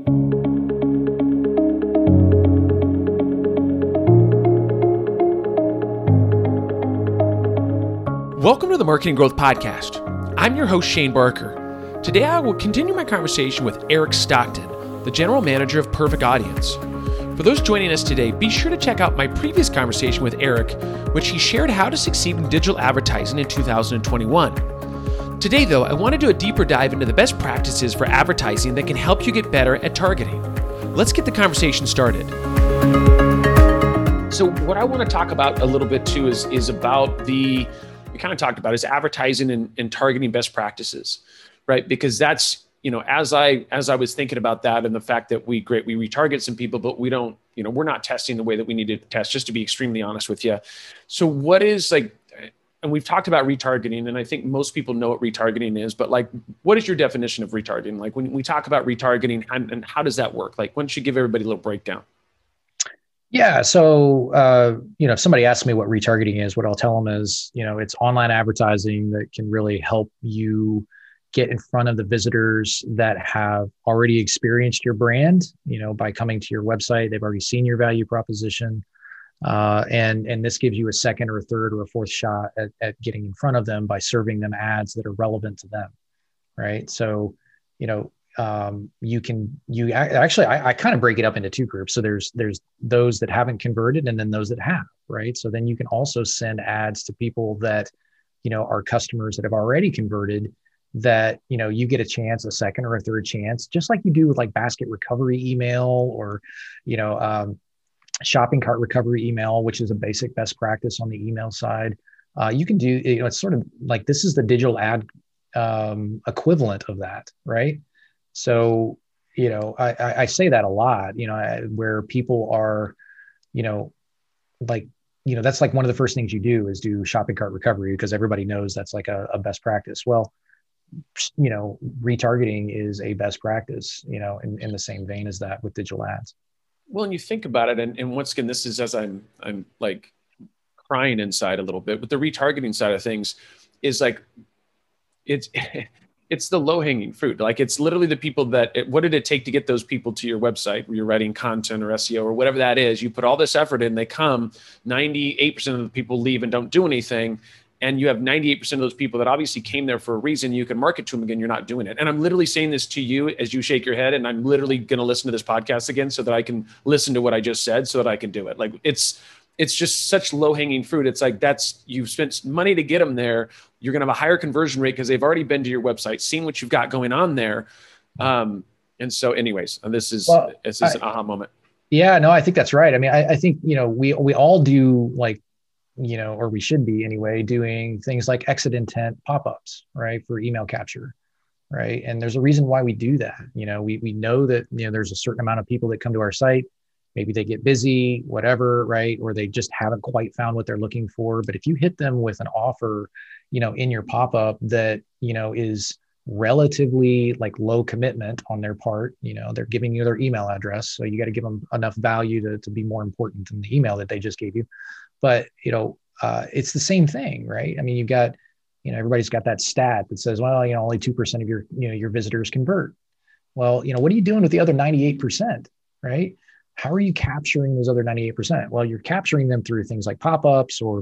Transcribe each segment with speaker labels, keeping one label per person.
Speaker 1: Welcome to the Marketing Growth Podcast. I'm your host, Shane Barker. Today, I will continue my conversation with Eric Stockton, the General Manager of Perfect Audience. For those joining us today, be sure to check out my previous conversation with Eric, which he shared how to succeed in digital advertising in 2021. Today, though, I want to do a deeper dive into the best practices for advertising that can help you get better at targeting. Let's get the conversation started. So what I want to talk about a little bit too is about we kind of talked about is advertising and targeting best practices, right? Because that's, as I was thinking about that and the fact that we retarget some people, but we don't, we're not testing the way that we need to test, just to be extremely honest with you. So what is and we've talked about retargeting, and I think most people know what retargeting is, but what is your definition of retargeting? Like when we talk about retargeting, and how does that work? Like, why don't you give everybody a little breakdown?
Speaker 2: Yeah. So, if somebody asks me what retargeting is, what I'll tell them is, it's online advertising that can really help you get in front of the visitors that have already experienced your brand, by coming to your website. They've already seen your value proposition. And this gives you a second or a third or a fourth shot at getting in front of them by serving them ads that are relevant to them. Right. So, I kind of break it up into two groups. So there's those that haven't converted and then those that have, right? So then you can also send ads to people that, are customers that have already converted that, you get a chance, a second or a third chance, just like you do with like basket recovery email or, shopping cart recovery email, which is a basic best practice on the email side. You can do, it's sort of like, this is the digital ad equivalent of that, right? So, I say that a lot, where people are, that's like one of the first things you do is do shopping cart recovery because everybody knows that's like a best practice. Well, retargeting is a best practice, in the same vein as that with digital ads.
Speaker 1: Well, and you think about it, and once again, this is as I'm like crying inside a little bit, but the retargeting side of things is like, it's the low-hanging fruit. Like it's literally the people what did it take to get those people to your website where you're writing content or SEO or whatever that is? You put all this effort in, they come, 98% of the people leave and don't do anything. And you have 98% of those people that obviously came there for a reason. You can market to them again. You're not doing it. And I'm literally saying this to you as you shake your head. And I'm literally going to listen to this podcast again so that I can listen to what I just said so that I can do it. Like it's just such low-hanging fruit. It's like you've spent money to get them there. You're going to have a higher conversion rate because they've already been to your website, seen what you've got going on there. And so anyways, this is an aha moment.
Speaker 2: Yeah, no, I think that's right. I mean, I think, we all do or we should be anyway, doing things like exit intent pop-ups, right? For email capture, right? And there's a reason why we do that. We know that, there's a certain amount of people that come to our site. Maybe they get busy, whatever, right? Or they just haven't quite found what they're looking for. But if you hit them with an offer, in your pop-up that, is relatively like low commitment on their part, they're giving you their email address. So you got to give them enough value to be more important than the email that they just gave you. But, it's the same thing, right? I mean, you've got, everybody's got that stat that says, well, only 2% of your visitors convert. Well, what are you doing with the other 98%, right? How are you capturing those other 98%? Well, you're capturing them through things like pop-ups or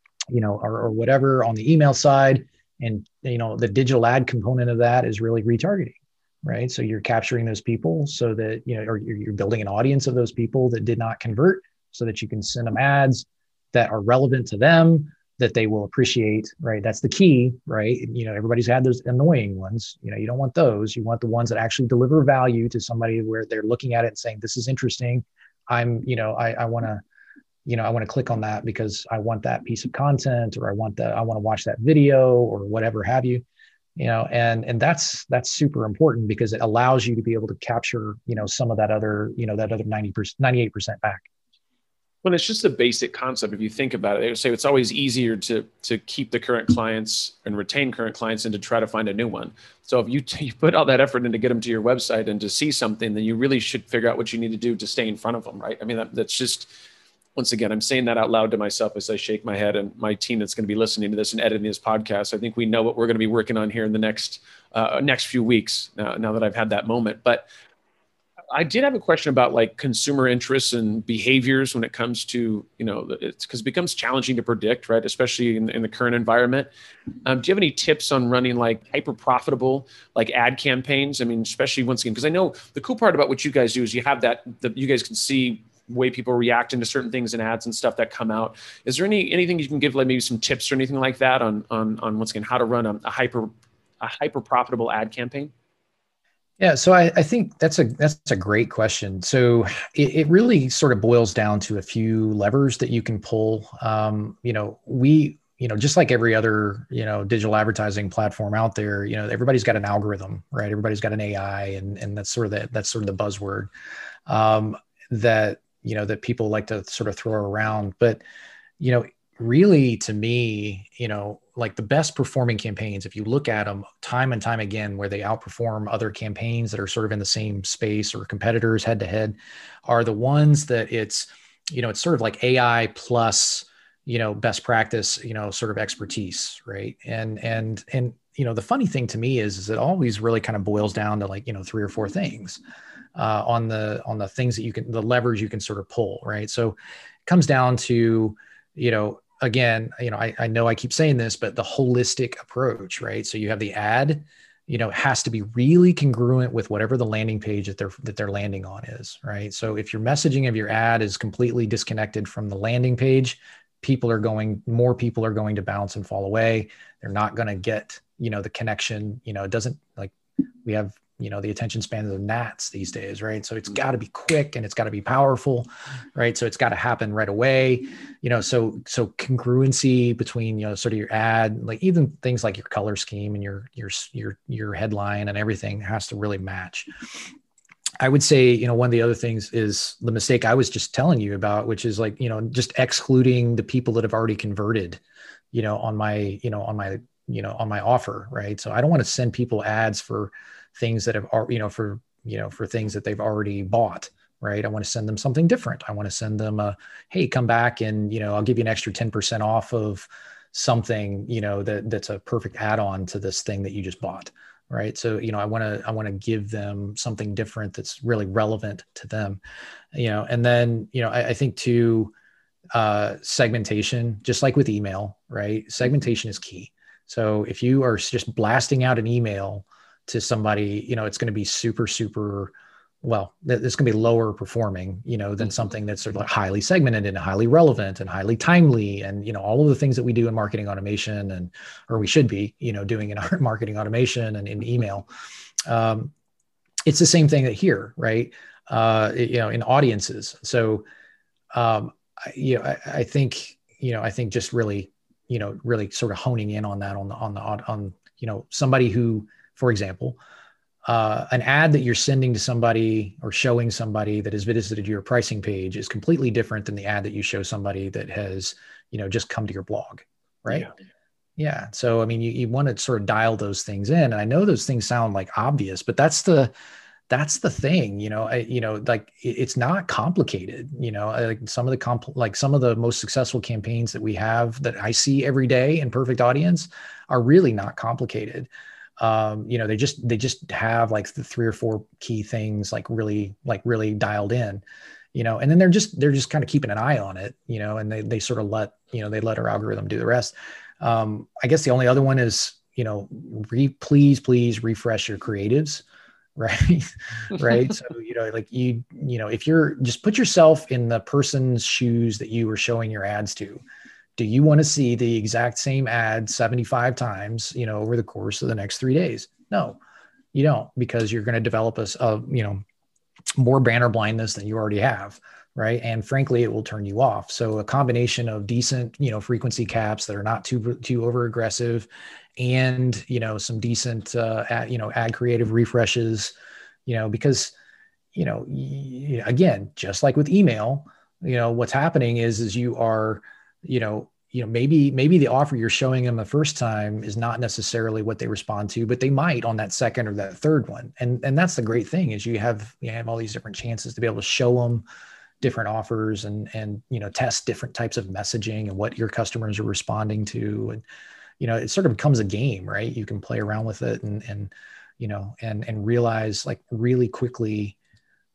Speaker 2: whatever on the email side. And, the digital ad component of that is really retargeting, right? So you're capturing those people so that, or you're building an audience of those people that did not convert so that you can send them ads that are relevant to them, that they will appreciate, right? That's the key, right? Everybody's had those annoying ones. You don't want those. You want the ones that actually deliver value to somebody where they're looking at it and saying, this is interesting. I want to click on that because I want that piece of content, or I want to watch that video or whatever have you, and that's super important because it allows you to be able to capture, some of that other 90%, 98% back.
Speaker 1: Well, it's just a basic concept. If you think about it, they would say it's always easier to keep the current clients and retain current clients than to try to find a new one. So if you put all that effort in to get them to your website and to see something, then you really should figure out what you need to do to stay in front of them, right? I mean, that's just, once again, I'm saying that out loud to myself as I shake my head, and my team that's going to be listening to this and editing this podcast. I think we know what we're going to be working on here in the next few weeks now that I've had that moment. But I did have a question about like consumer interests and behaviors when it comes to, it's because it becomes challenging to predict, right? Especially in the current environment. Do you have any tips on running like hyper profitable like ad campaigns? I mean, especially once again, because I know the cool part about what you guys do is you have you guys can see way people react into certain things in ads and stuff that come out. Is there anything you can give, like maybe some tips or anything like that on once again how to run a hyper profitable ad campaign?
Speaker 2: Yeah, so I think that's a great question. So it really sort of boils down to a few levers that you can pull. Just like every other, digital advertising platform out there, everybody's got an algorithm, right? Everybody's got an AI, and that's sort of the buzzword that people like to sort of throw around. But really, to me, like the best performing campaigns, if you look at them time and time again, where they outperform other campaigns that are sort of in the same space or competitors head to head, are the ones that it's sort of like AI plus, best practice, sort of expertise, right? And the funny thing to me is it always really kind of boils down to like, three or four things on the things that the levers you can sort of pull, right? So it comes down to, again, I know I keep saying this, but the holistic approach, right? So you have the ad, has to be really congruent with whatever the landing page that they're landing on is, right? So if your messaging of your ad is completely disconnected from the landing page, more people are going to bounce and fall away. They're not going to get, the connection. It doesn't, like, we have, the attention span of gnats these days, right? So it's got to be quick and it's got to be powerful, right? So it's got to happen right away, so congruency between, sort of your ad, like even things like your color scheme and your headline and everything has to really match. I would say, one of the other things is the mistake I was just telling you about, which is like, just excluding the people that have already converted, on my offer, right? So I don't want to send people ads for things that have, for things that they've already bought, right? I want to send them something different. I want to send them hey, come back and, I'll give you an extra 10% off of something, that's a perfect add-on to this thing that you just bought. Right. So, I want to give them something different that's really relevant to them, and then, I think too, segmentation, just like with email, right? Segmentation is key. So if you are just blasting out an email to somebody, it's going to be super, super, well, it's going to be lower performing, than something that's sort of like highly segmented and highly relevant and highly timely. And, all of the things that we do in marketing automation or we should be, doing in our marketing automation and in email. It's the same thing that here, right? In audiences. So, I think just really, really sort of honing in on that on somebody who, for example, an ad that you're sending to somebody or showing somebody that has visited your pricing page is completely different than the ad that you show somebody that has, just come to your blog, right? Yeah. So, I mean, you want to sort of dial those things in. And I know those things sound like obvious, but that's the thing, like it's not complicated, like some of the most successful campaigns that we have that I see every day in Perfect Audience are really not complicated. They just have like the three or four key things, like really dialed in, and then they're just kind of keeping an eye on it, and they sort of let our algorithm do the rest. I guess the only other one is, please refresh your creatives. Right. Right. So, if you're just put yourself in the person's shoes that you were showing your ads to, do you want to see the exact same ad 75 times, over the course of the next 3 days? No, you don't, because you're going to develop more banner blindness than you already have. Right. And frankly, it will turn you off. So a combination of decent, frequency caps that are not too over aggressive and, some decent, ad creative refreshes, because, again, just like with email, what's happening is you are, maybe the offer you're showing them the first time is not necessarily what they respond to, but they might on that second or that third one. And that's the great thing is you have all these different chances to be able to show them different offers and test different types of messaging and what your customers are responding to. And, it sort of becomes a game, right? You can play around with it and realize like really quickly,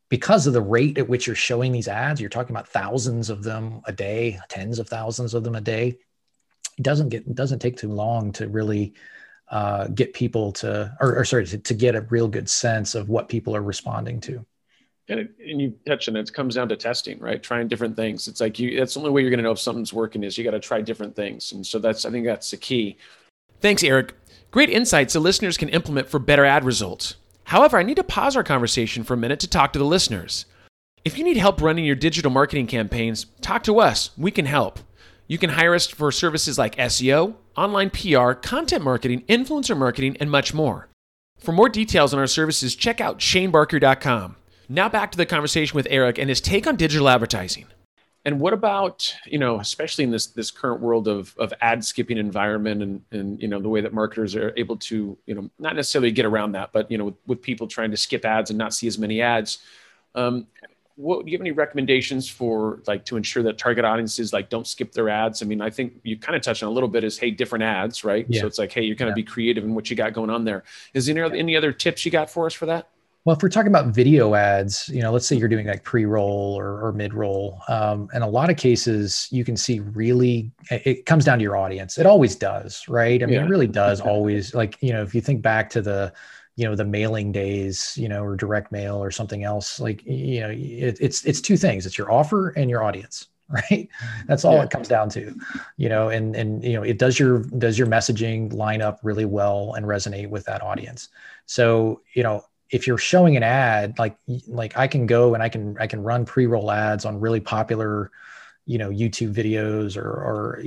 Speaker 2: because of the rate at which you're showing these ads, you're talking about thousands of them a day, tens of thousands of them a day. It doesn't take too long to really get people to get a real good sense of what people are responding to.
Speaker 1: And you touched on it. It comes down to testing, right? Trying different things. It's like that's the only way you're going to know if something's working is you got to try different things. And so I think that's the key. Thanks, Eric. Great insights the listeners can implement for better ad results. However, I need to pause our conversation for a minute to talk to the listeners. If you need help running your digital marketing campaigns, talk to us. We can help. You can hire us for services like SEO, online PR, content marketing, influencer marketing, and much more. For more details on our services, check out shanebarker.com. Now back to the conversation with Eric and his take on digital advertising. And what about, especially in this current world of ad skipping environment and the way that marketers are able to, not necessarily get around that, but, with people trying to skip ads and not see as many ads. Do you have any recommendations for to ensure that target audiences don't skip their ads? I mean, I think you kind of touched on a little bit is, hey, different ads, right? Yeah. So it's hey, you're going to be creative in what you got going on there. Is there any other tips you got for us for that?
Speaker 2: Well, if we're talking about video ads, let's say you're doing pre-roll or mid-roll. In a lot of cases, you can see it comes down to your audience. It always does, right? I mean, It really does always. If you think back to the mailing days, or direct mail or something else, it's two things. It's your offer and your audience, right? That's all it comes down to, it does your messaging line up really well and resonate with that audience. So, if you're showing an ad, like I can go and I can run pre-roll ads on really popular, YouTube videos or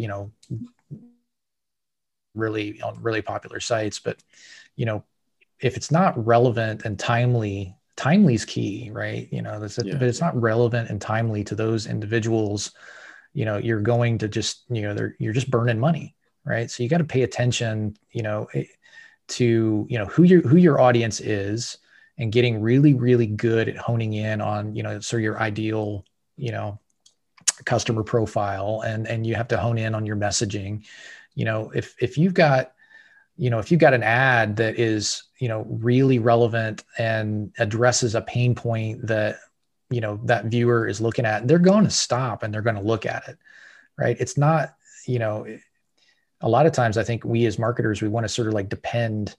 Speaker 2: really on really popular sites. But, if it's not relevant and timely is key, right? But it's not relevant and timely to those individuals, you're going to just, you're just burning money, right? So you got to pay attention, to, who your audience is, and getting really, really good at honing in on, your ideal, customer profile, and you have to hone in on your messaging. If you've got an ad that is, really relevant and addresses a pain point that, that viewer is looking at, they're going to stop and they're going to look at it, right? It's not, a lot of times I think we as marketers, we want to sort of depend,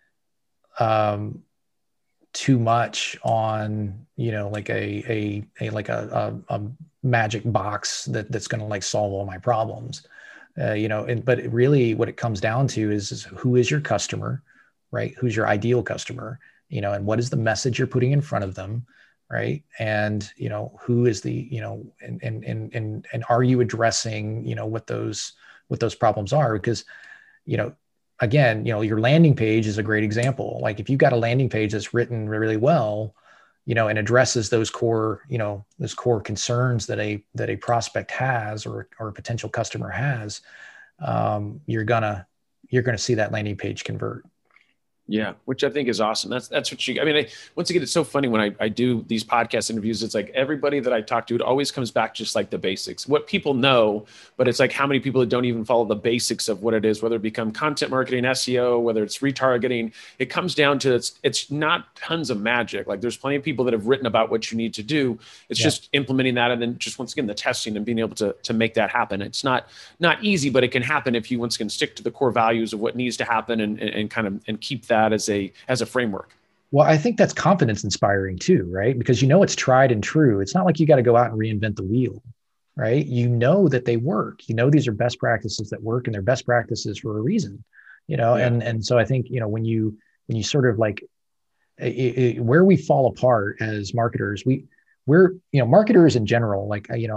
Speaker 2: too much on, a magic box that's going to solve all my problems, but really what it comes down to is who is your customer, right? Who's your ideal customer, and what is the message you're putting in front of them, right? And, who is the, and are you addressing, what those problems are? Because, again, your landing page is a great example. If you've got a landing page that's written really well, and addresses those core concerns that a prospect has or a potential customer has, you're gonna see that landing page convert.
Speaker 1: Yeah, which I think is awesome. That's what once again, it's so funny when I do these podcast interviews, it's everybody that I talk to, it always comes back just the basics, what people know, but it's how many people that don't even follow the basics of what it is, whether it become content marketing, SEO, whether it's retargeting, it comes down to, it's not tons of magic. There's plenty of people that have written about what you need to do. It's just implementing that. And then just, once again, the testing and being able to make that happen. It's not easy, but it can happen if you once again stick to the core values of what needs to happen and keep that as a framework.
Speaker 2: Well, I think that's confidence inspiring too, right? Because it's tried and true. It's not like you got to go out and reinvent the wheel, right? That they work. These are best practices that work, and they're best practices for a reason. And so I think when you sort of where we fall apart as marketers, we're marketers in general.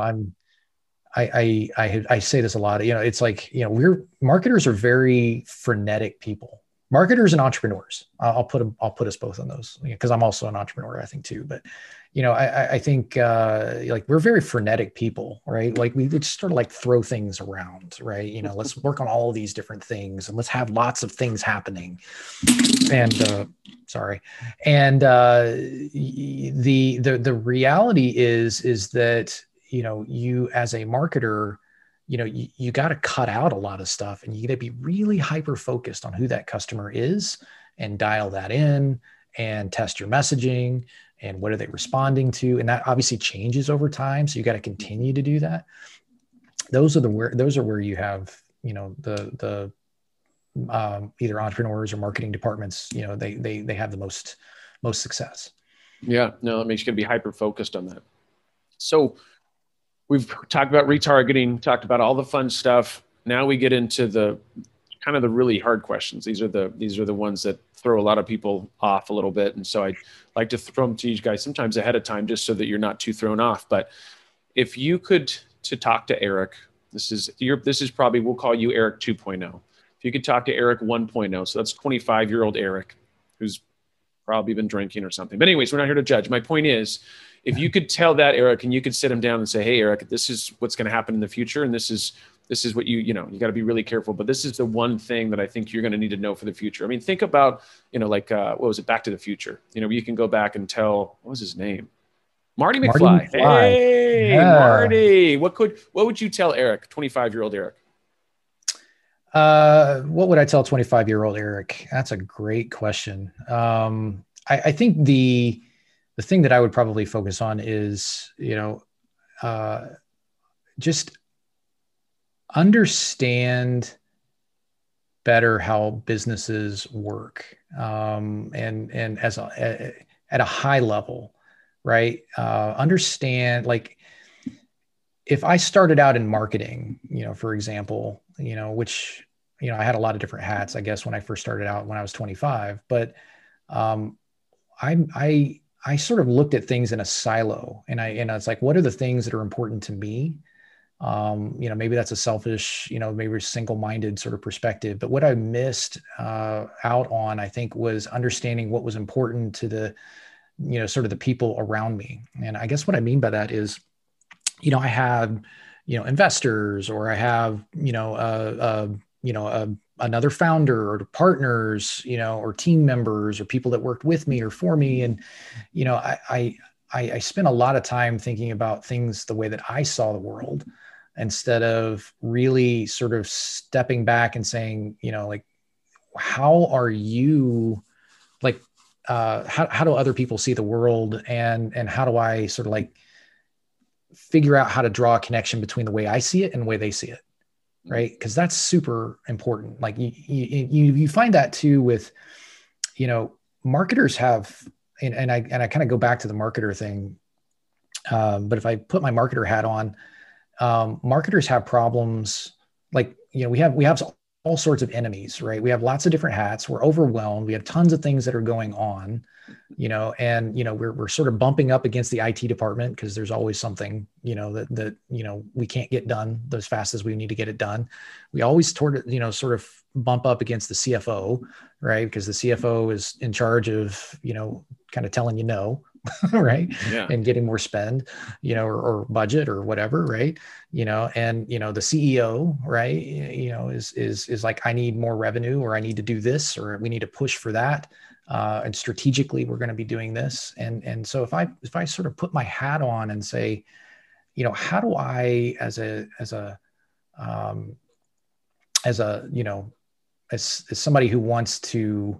Speaker 2: I say this a lot. It's marketers are very frenetic people. Marketers and entrepreneurs. I'll put us both on those, because I'm also an entrepreneur, I think too. But I think we're very frenetic people, right? We just sort of throw things around, right? Let's work on all of these different things and let's have lots of things happening. And the reality is that you as a marketer, you got to cut out a lot of stuff, and you got to be really hyper focused on who that customer is and dial that in and test your messaging and what are they responding to. And that obviously changes over time. So you got to continue to do that. Those are where you have, the either entrepreneurs or marketing departments, they have the most success.
Speaker 1: Yeah, no, that makes you going to be hyper focused on that. So we've talked about retargeting, talked about all the fun stuff. Now we get into the kind of the really hard questions. These are the ones that throw a lot of people off a little bit. And so I like to throw them to you guys sometimes ahead of time, just so that you're not too thrown off. But if you could, to talk to Eric, this is probably, we'll call you Eric 2.0. If you could talk to Eric 1.0, so that's 25-year-old Eric, who's probably been drinking or something. But anyways, we're not here to judge. My point is, if you could tell that Eric, and you could sit him down and say, hey, Eric, this is what's going to happen in the future. And this is what you got to be really careful. But this is the one thing that I think you're going to need to know for the future. I mean, think about, what was it? Back to the Future. You can go back and tell, what was his name? Marty McFly. Hey, yeah. Marty, what would you tell Eric, 25-year-old Eric?
Speaker 2: What would I tell 25-year-old Eric? That's a great question. I think the thing that I would probably focus on is, just understand better how businesses work, and at a high level, right? Understand, like, if I started out in marketing, for example, which, I had a lot of different hats, I guess, when I first started out when I was 25, but I sort of looked at things in a silo, and it's like, what are the things that are important to me? Maybe that's a selfish, maybe a single-minded sort of perspective, but what I missed out on, I think, was understanding what was important to the, sort of the people around me. And I guess what I mean by that is, I have, investors, or I have, another founder or partners, or team members, or people that worked with me or for me. And, I spent a lot of time thinking about things the way that I saw the world, instead of really sort of stepping back and saying, like, how are you, like, how do other people see the world? And how do I sort of, like, figure out how to draw a connection between the way I see it and the way they see it. Right. Because that's super important. Like, you find that too with, marketers have, and I kind of go back to the marketer thing. But if I put my marketer hat on, marketers have problems. Like, we have all sorts of enemies, right? We have lots of different hats. We're overwhelmed. We have tons of things that are going on, and, we're sort of bumping up against the IT department, because there's always something, that we can't get done as fast as we need to get it done. We always sort of bump up against the CFO, right? Because the CFO is in charge of, kind of telling no, right?
Speaker 1: Yeah.
Speaker 2: And getting more spend, or budget or whatever, right? And, the CEO, right, is like, I need more revenue, or I need to do this, or we need to push for that. And strategically, we're going to be doing this. And so if I sort of put my hat on and say, how do I, as somebody who wants to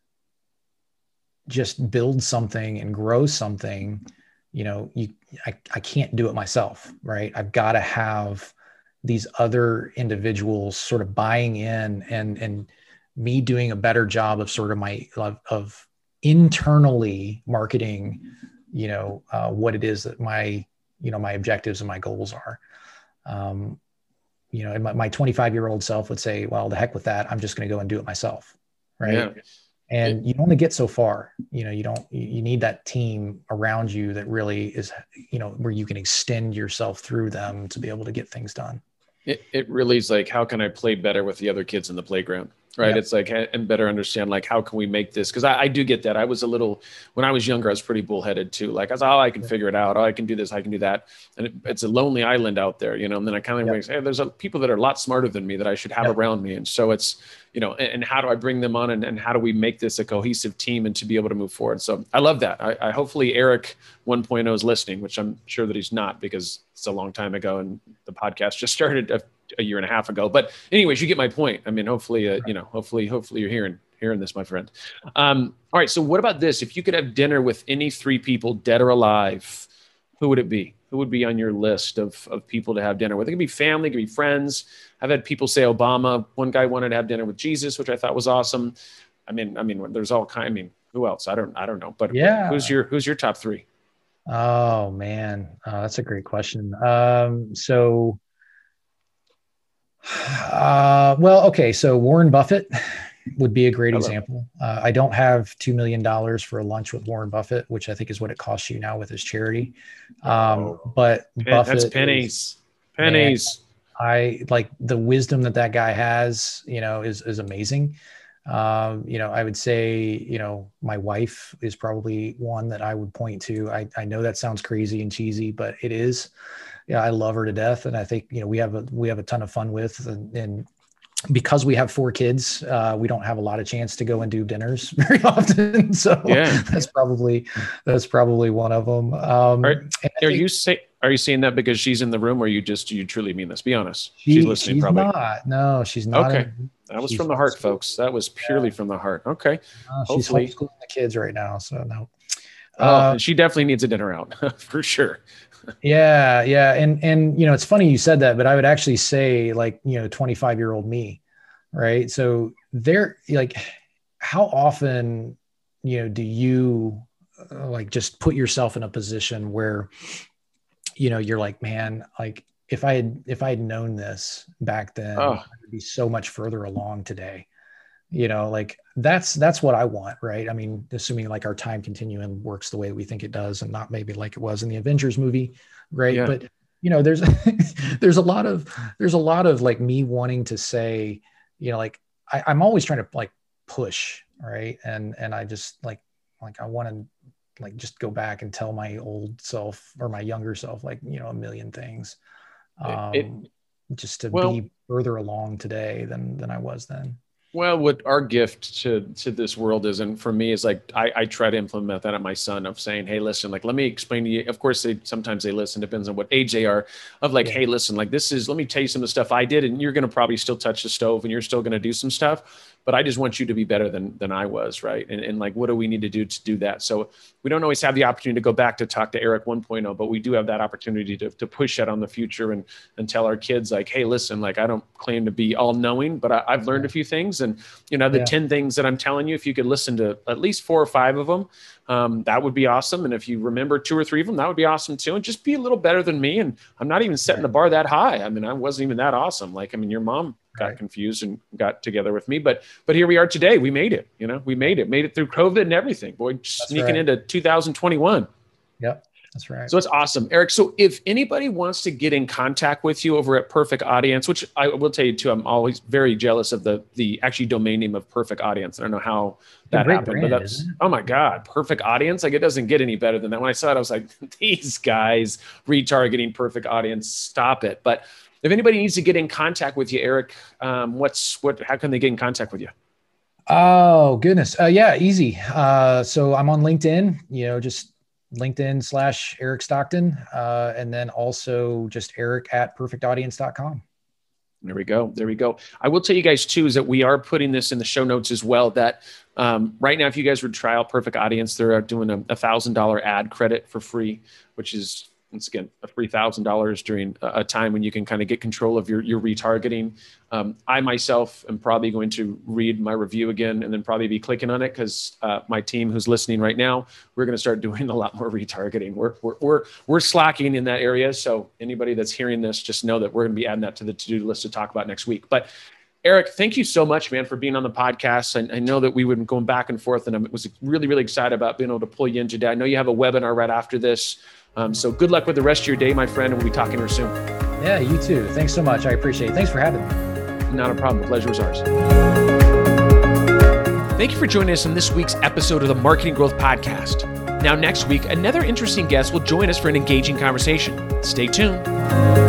Speaker 2: just build something and grow something, I can't do it myself, right? I've got to have these other individuals sort of buying in, and me doing a better job of sort of of internally marketing, what it is that my objectives and my goals are. And my 25-year-old self would say, well, the heck with that. I'm just going to go and do it myself. Right. Yeah. And you only get so far, you need that team around you that really is, where you can extend yourself through them to be able to get things done.
Speaker 1: It really is like, how can I play better with the other kids in the playground? Right. Yep. It's like, and better understand, like, how can we make this? Cause I do get that. I was when I was younger, I was pretty bullheaded too. Like, I was, I can figure it out. I can do this. I can do that. And it's a lonely island out there, and then I kind of say, hey, there's people that are a lot smarter than me that I should have around me. And so it's, and how do I bring them on, and how do we make this a cohesive team and to be able to move forward? So I love that. I hopefully Eric 1.0 is listening, which I'm sure that he's not, because it's a long time ago and the podcast just started a year and a half ago. But anyways, you get my point. I mean, hopefully, hopefully you're hearing hearing this, my friend. All right. So what about this? If you could have dinner with any 3 people, dead or alive, who would it be? Who would be on your list of people to have dinner with? It could be family, it could be friends. I've had people say Obama. One guy wanted to have dinner with Jesus, which I thought was awesome. I mean, there's all kind. I mean, who else? I don't know. But
Speaker 2: yeah,
Speaker 1: who's your top 3?
Speaker 2: Oh man, that's a great question. Well, okay. So Warren Buffett would be a great example. I don't have $2 million for a lunch with Warren Buffett, which I think is what it costs you now with his charity. But Buffett,
Speaker 1: that's pennies.
Speaker 2: Man, I like the wisdom that guy has, is amazing. I would say, my wife is probably one that I would point to. I know that sounds crazy and cheesy, but it is. Yeah, I love her to death, and I think we have a ton of fun with, and because we have 4 kids, we don't have a lot of chance to go and do dinners very often. So yeah, that's probably one of them.
Speaker 1: Are you saying that because she's in the room, or you truly mean this? Be honest. She's listening.
Speaker 2: She's
Speaker 1: probably
Speaker 2: not. No, she's not.
Speaker 1: Okay. That was from the heart, folks. That was purely from the heart. Okay.
Speaker 2: She's homeschooling the kids right now, so no.
Speaker 1: And she definitely needs a dinner out for sure.
Speaker 2: Yeah. And it's funny you said that, but I would actually say 25-year-old me, right? So how often, do you just put yourself in a position where, you're like, man, if I had known this back then, I would be so much further along today. That's what I want, right? I mean, assuming our time continuum works the way we think it does, and not maybe like it was in the Avengers movie, right? Yeah. But there's there's a lot of me wanting to say, I'm always trying to push, right? And I just I want to just go back and tell my old self or my younger self a million things, just to be further along today than I was then.
Speaker 1: Well, what our gift to this world is, and for me, is I try to implement that at my son of saying, hey, listen, let me explain to you. Of course, sometimes they listen, depends on what age they are, of hey, listen, this is, let me tell you some of the stuff I did, and you're going to probably still touch the stove and you're still going to do some stuff, but I just want you to be better than I was, right? And what do we need to do that? So we don't always have the opportunity to go back to talk to Eric 1.0, but we do have that opportunity to push that on the future and tell our kids hey, listen, I don't claim to be all knowing, but I've learned a few things. And, the 10 things that I'm telling you, if you could listen to at least 4 or 5 of them, that would be awesome. And if you remember 2 or 3 of them, that would be awesome too. And just be a little better than me. And I'm not even setting the bar that high. I mean, I wasn't even that awesome. Your mom got confused and got together with me, but here we are today. We made it, we made it through COVID and everything, boy, sneaking into 2021. Yep.
Speaker 2: That's right.
Speaker 1: So it's awesome, Eric. So if anybody wants to get in contact with you over at Perfect Audience, which I will tell you too, I'm always very jealous of the actually domain name of Perfect Audience. I don't know how that happened, but that's, oh my God, Perfect Audience. It doesn't get any better than that. When I saw it, I was like, these guys retargeting Perfect Audience, stop it. But if anybody needs to get in contact with you, Eric, how can they get in contact with you?
Speaker 2: Oh, goodness. Yeah, easy. So I'm on LinkedIn, just LinkedIn/Eric Stockton. And then also just Eric@perfectaudience.com.
Speaker 1: There we go. I will tell you guys too, is that we are putting this in the show notes as well, that right now, if you guys would trial Perfect Audience, they're doing a $1,000 ad credit for free, which is, once again, a free $1,000 during a time when you can kind of get control of your retargeting. I myself am probably going to read my review again and then probably be clicking on it, because my team who's listening right now, we're going to start doing a lot more retargeting. We're slacking in that area. So anybody that's hearing this, just know that we're going to be adding that to the to-do list to talk about next week. But Eric, thank you so much, man, for being on the podcast. I know that we would be going back and forth, and I was really, really excited about being able to pull you in today. I know you have a webinar right after this. So good luck with the rest of your day, my friend, and we'll be talking here soon.
Speaker 2: Yeah, you too. Thanks so much. I appreciate it. Thanks for having me.
Speaker 1: Not a problem. The pleasure was ours. Thank you for joining us on this week's episode of the Marketing Growth Podcast. Now, next week, another interesting guest will join us for an engaging conversation. Stay tuned.